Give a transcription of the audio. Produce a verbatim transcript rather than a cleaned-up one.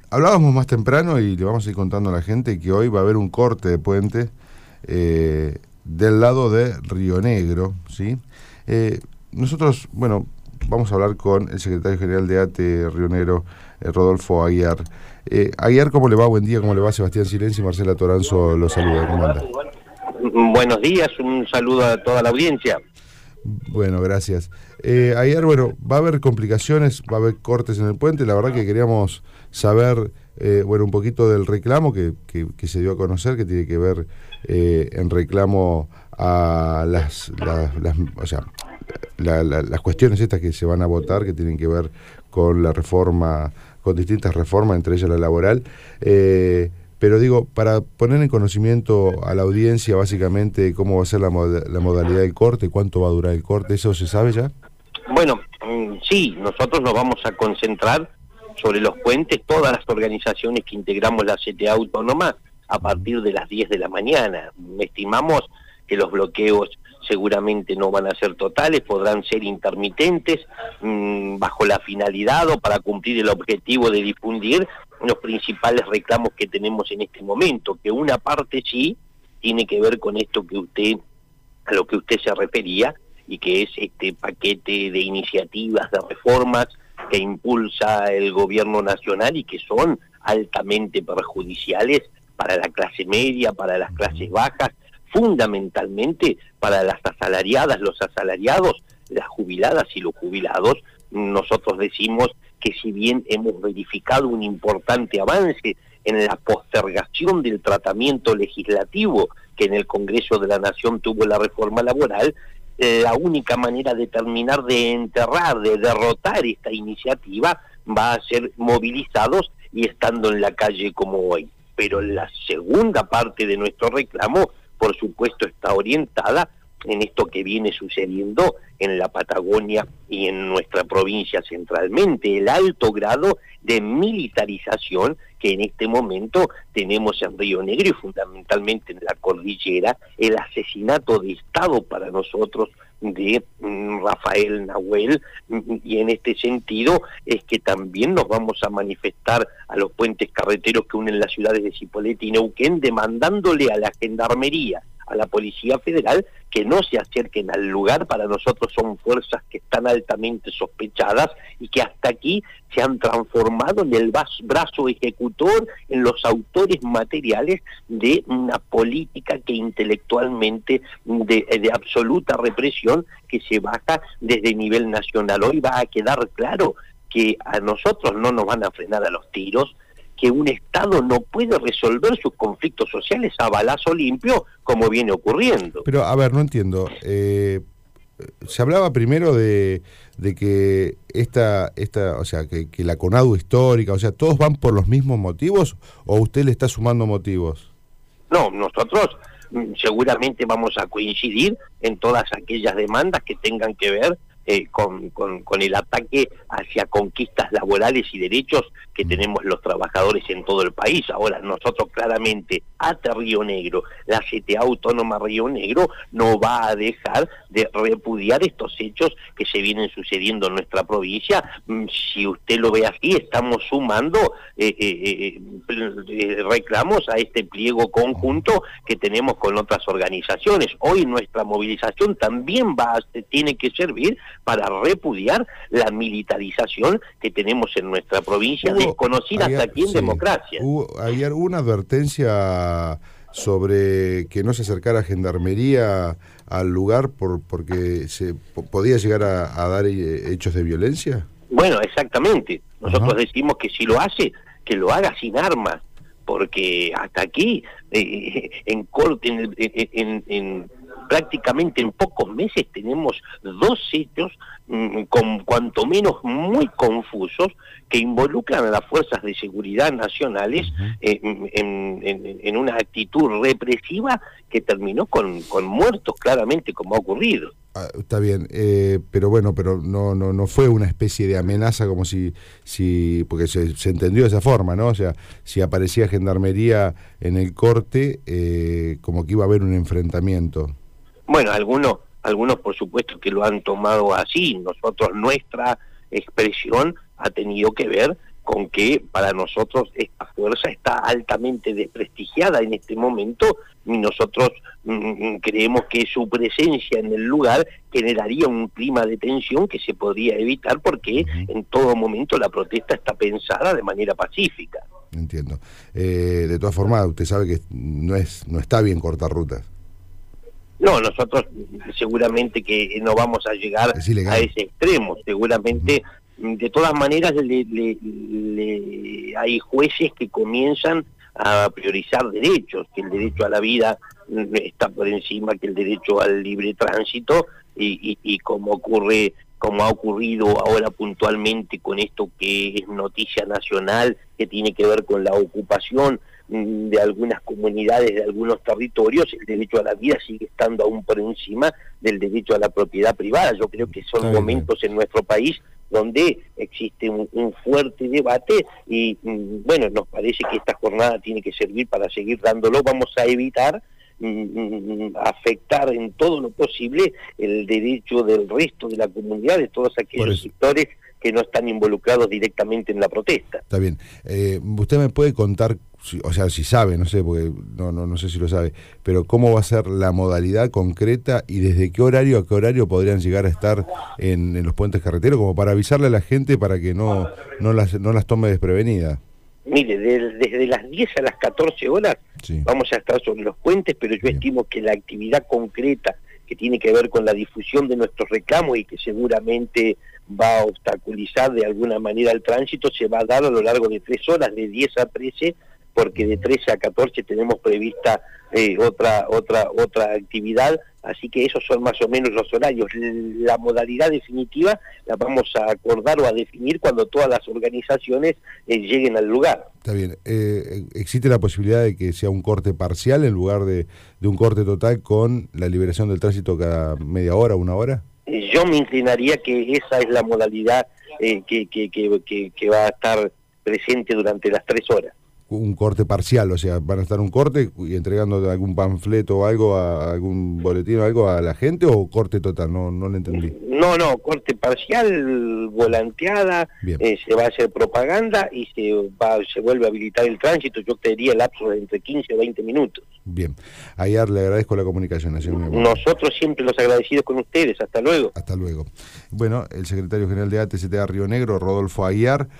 hablábamos más temprano y le vamos a ir contando a la gente que hoy va a haber un corte de puente eh, del lado de Río Negro, ¿sí? Eh, nosotros, bueno, vamos a hablar con el secretario general de A T E Río Negro, eh, Rodolfo Aguiar. Eh, Aguiar, ¿cómo le va? Buen día, ¿cómo le va? Sebastián Silenzi y Marcela Toranzo lo saluda, ¿cómo anda? Buenos días, un saludo a toda la audiencia. Bueno, gracias. Eh, ayer, bueno, va a haber complicaciones, va a haber cortes en el puente. La verdad que queríamos saber, eh, bueno, un poquito del reclamo que, que, que se dio a conocer, que tiene que ver eh, en reclamo a las, las, las o sea, la, la, las cuestiones estas que se van a votar, que tienen que ver con la reforma, con distintas reformas, entre ellas la laboral. Eh, Pero digo, para poner en conocimiento a la audiencia básicamente cómo va a ser la, mod la modalidad del corte, cuánto va a durar el corte, ¿eso se sabe ya? Bueno, sí, nosotros nos vamos a concentrar sobre los puentes, todas las organizaciones que integramos la C T A Autónoma a partir de las diez de la mañana. Estimamos que los bloqueos seguramente no van a ser totales, podrán ser intermitentes, mmm, bajo la finalidad o para cumplir el objetivo de difundir los principales reclamos que tenemos en este momento, que una parte sí tiene que ver con esto que usted, a lo que usted se refería, y que es este paquete de iniciativas, de reformas que impulsa el gobierno nacional y que son altamente perjudiciales para la clase media, para las clases bajas, fundamentalmente para las asalariadas, los asalariados, las jubiladas y los jubilados. Nosotros decimos que si bien hemos verificado un importante avance en la postergación del tratamiento legislativo que en el Congreso de la Nación tuvo la reforma laboral, eh, la única manera de terminar de enterrar, de derrotar esta iniciativa va a ser movilizados y estando en la calle como hoy. Pero la segunda parte de nuestro reclamo, por supuesto, está orientada en esto que viene sucediendo en la Patagonia y en nuestra provincia centralmente, el alto grado de militarización que en este momento tenemos en Río Negro y fundamentalmente en la cordillera, el asesinato de Estado para nosotros de mm, Rafael Nahuel, y en este sentido es que también nos vamos a manifestar a los puentes carreteros que unen las ciudades de Cipolletti y Neuquén, demandándole a la Gendarmería, a la Policía Federal, que no se acerquen al lugar. Para nosotros son fuerzas que están altamente sospechadas y que hasta aquí se han transformado en el brazo ejecutor, en los autores materiales de una política que intelectualmente de, de absoluta represión que se baja desde nivel nacional. Hoy va a quedar claro que a nosotros no nos van a frenar a los tiros, que un Estado no puede resolver sus conflictos sociales a balazo limpio, como viene ocurriendo. Pero, a ver, no entiendo. Eh, se hablaba primero de, de que esta, esta, o sea, que, que la CONADU histórica, o sea, ¿todos van por los mismos motivos o usted le está sumando motivos? No, nosotros seguramente vamos a coincidir en todas aquellas demandas que tengan que ver Eh, con, con, con el ataque hacia conquistas laborales y derechos que tenemos los trabajadores en todo el país. Ahora, nosotros claramente, A T E Río Negro, la C T A Autónoma Río Negro, no va a dejar de repudiar estos hechos que se vienen sucediendo en nuestra provincia. Si usted lo ve así, estamos sumando eh, eh, eh, reclamos a este pliego conjunto que tenemos con otras organizaciones. Hoy nuestra movilización también va a, tiene que servir para repudiar la militarización que tenemos en nuestra provincia, hubo, desconocida ayer, hasta aquí en sí, democracia. Hubo, ayer hubo una advertencia sobre que no se acercara Gendarmería al lugar por porque se podía llegar a, a dar hechos de violencia. Bueno, exactamente. Nosotros Ajá. decimos que si lo hace, que lo haga sin armas, porque hasta aquí, eh, en corte, en, en, en, en prácticamente en pocos meses tenemos dos hechos, mmm, con cuanto menos muy confusos, que involucran a las fuerzas de seguridad nacionales eh, en, en, en una actitud represiva que terminó con, con muertos, claramente, como ha ocurrido. Ah, está bien, eh, pero bueno, pero no no no fue una especie de amenaza como si, si porque se, se entendió de esa forma, ¿no? O sea, si aparecía Gendarmería en el corte, eh, como que iba a haber un enfrentamiento. Bueno, algunos, algunos por supuesto que lo han tomado así. Nosotros, nuestra expresión ha tenido que ver con que para nosotros esta fuerza está altamente desprestigiada en este momento, y nosotros mm, creemos que su presencia en el lugar generaría un clima de tensión que se podría evitar, porque uh-huh. en todo momento la protesta está pensada de manera pacífica. Entiendo. Eh, de todas formas, usted sabe que no es no está bien cortar rutas. No, nosotros seguramente que no vamos a llegar a ese extremo, seguramente. Uh-huh. De todas maneras, le, le, le, hay jueces que comienzan a priorizar derechos, que el derecho a la vida está por encima que el derecho al libre tránsito, y, y, y como ocurre, como ha ocurrido ahora puntualmente con esto que es noticia nacional, que tiene que ver con la ocupación de algunas comunidades, de algunos territorios, el derecho a la vida sigue estando aún por encima del derecho a la propiedad privada. Yo creo que son momentos en nuestro país donde existe un, un fuerte debate y, bueno, nos parece que esta jornada tiene que servir para seguir dándolo. Vamos a evitar mm, afectar en todo lo posible el derecho del resto de la comunidad, de todos aquellos sectores que no están involucrados directamente en la protesta. Está bien. Eh, ¿Usted me puede contar, si, o sea, si sabe, no sé, porque no, no, no sé si lo sabe, pero cómo va a ser la modalidad concreta y desde qué horario a qué horario podrían llegar a estar en, en los puentes carreteros, como para avisarle a la gente para que no, no, las, no las tome desprevenidas? Mire, de, desde las diez a las catorce horas sí. vamos a estar sobre los puentes, pero yo Bien. estimo que la actividad concreta que tiene que ver con la difusión de nuestros reclamos y que seguramente va a obstaculizar de alguna manera el tránsito, se va a dar a lo largo de tres horas, de diez a trece, porque de trece a catorce tenemos prevista eh, otra otra otra actividad, así que esos son más o menos los horarios. La modalidad definitiva la vamos a acordar o a definir cuando todas las organizaciones eh, lleguen al lugar. Está bien. Eh, ¿Existe la posibilidad de que sea un corte parcial en lugar de, de un corte total con la liberación del tránsito cada media hora, una hora? Yo me inclinaría que esa es la modalidad eh, que, que, que, que, que va a estar presente durante las tres horas. Un corte parcial, o sea, van a estar un corte y entregando algún panfleto o algo, a algún boletín o algo a la gente, o corte total, no no lo entendí. No, no, corte parcial, volanteada, eh, se va a hacer propaganda y se va se vuelve a habilitar el tránsito. Yo te diría lapso de entre quince o veinte minutos. Bien, Aguiar, le agradezco la comunicación. Señor. Nosotros siempre los agradecidos con ustedes, hasta luego. Hasta luego. Bueno, el secretario general de A T C T A Río Negro, Rodolfo Aguiar.